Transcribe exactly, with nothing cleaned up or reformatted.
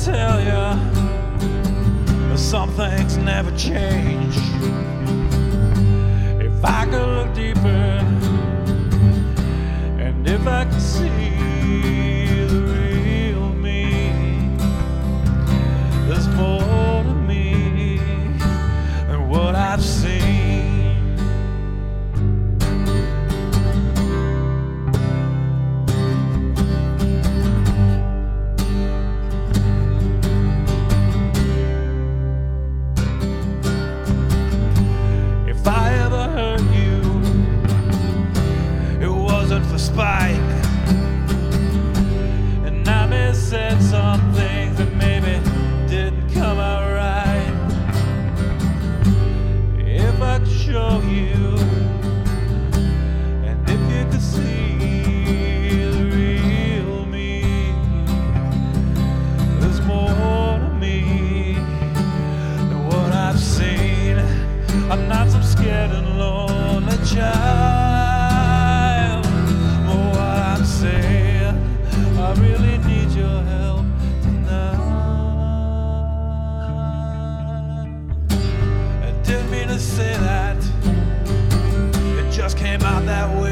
tell you, some things never change. If I could look deeper, and if I could see the real me, there's more to me than what I've seen. If I ever hurt you, it wasn't for spite. And I may have said some things that maybe didn't come out right. If I could show you, and if you could see the real me, there's more to me than what I've seen. I'm not some scared and lonely child. Oh, what I'm saying, I really need your help tonight. I didn't mean to say that, it just came out that way.